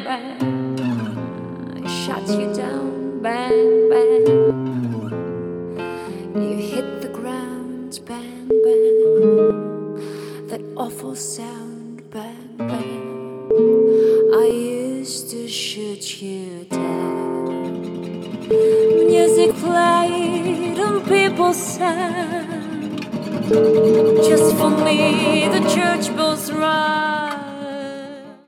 I shut you down, bang, bang. You hit the ground, bang, bang. That awful sound, bang, bang. I used to shoot you down. Music played and people sang. Just for me, the church bells rang.